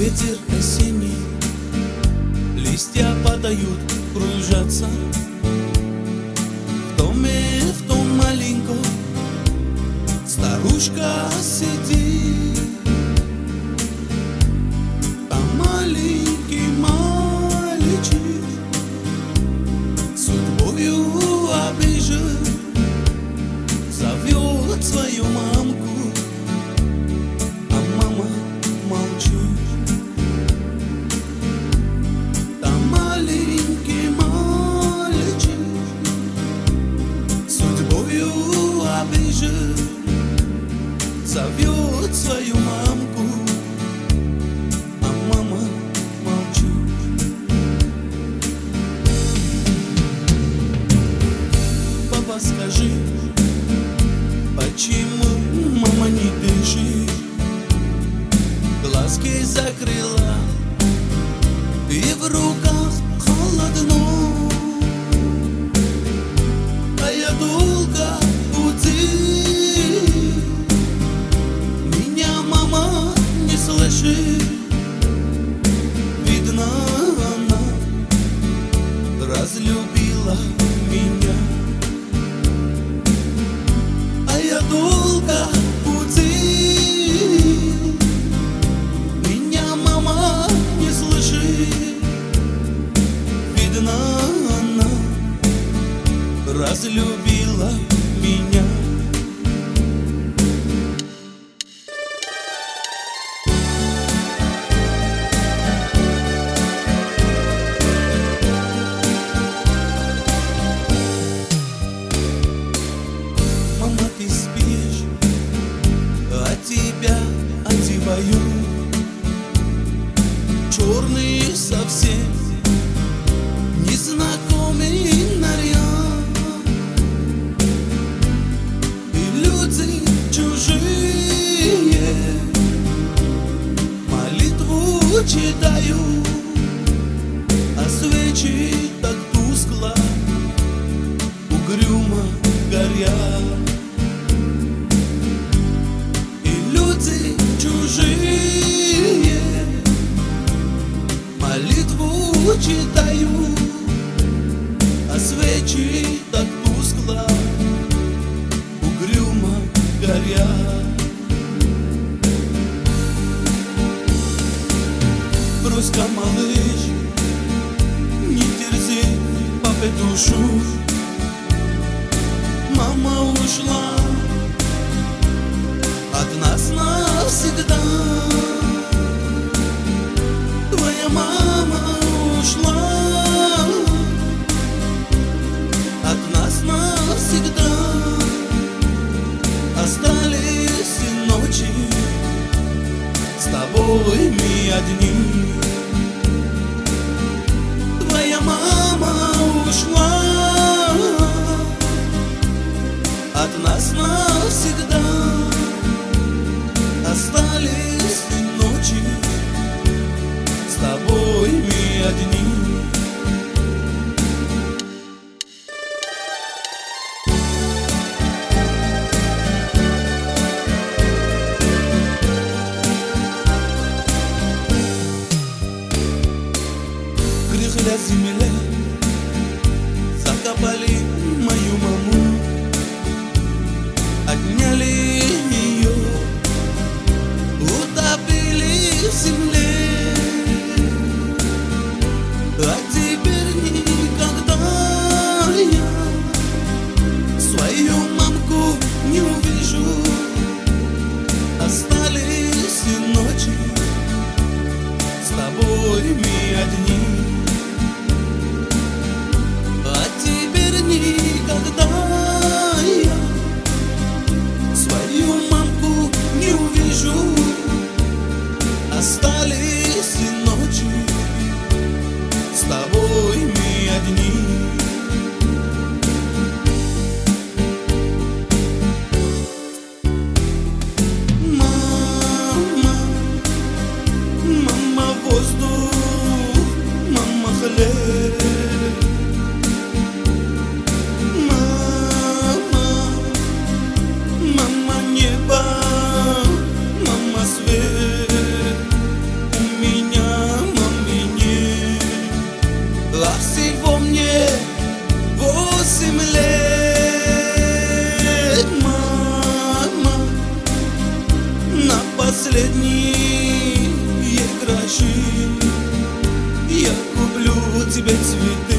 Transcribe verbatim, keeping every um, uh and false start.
Ветер осенний, листья падают, кружатся. В доме, в том маленьком, старушка сидит. А маленький мальчик судьбою обижен, зовет свою мамку, а мама молчит. А маленький мальчик судьбою обижен, зовет свою мамку, а мама молчит. Папа, скажи, почему мама не дышит? Глазки закрыла, и в руках холодно. А я долго будил, меня мама не слышит. Видно, она разлюбила меня. А я долго будил, меня мама не слышит. Видно, она разлюбила меня. Мама, ты спишь, а тебя одеваю. Черный совсем незнакомый наряд, и люди чужие молитву читают, а свечи так тускло угрюмо горят. И люди чужие молитву читают, а свечи так тускло угрюмо горят. Брось-ка, малыш, не терзи папе душу. Мама ушла от нас навсегда. Твоя мама ушла от нас навсегда. Остались ночи с тобой мы одни. Твоя мама ушла от нас навсегда. Остались ночи с тобой мы одни. Грехля земля, закопали мою маму, отняли ее, утопили в земле. А теперь никогда я свою мамку не увижу. Остались ночи с тобой мы одни. А теперь никогда я свою мамку не увижу. Остались ночи с тобой мы одни. Мама, мама воздух, мама хлеб. Мама, мама небо, мама свет. последние гроши. Я куплю тебе цветы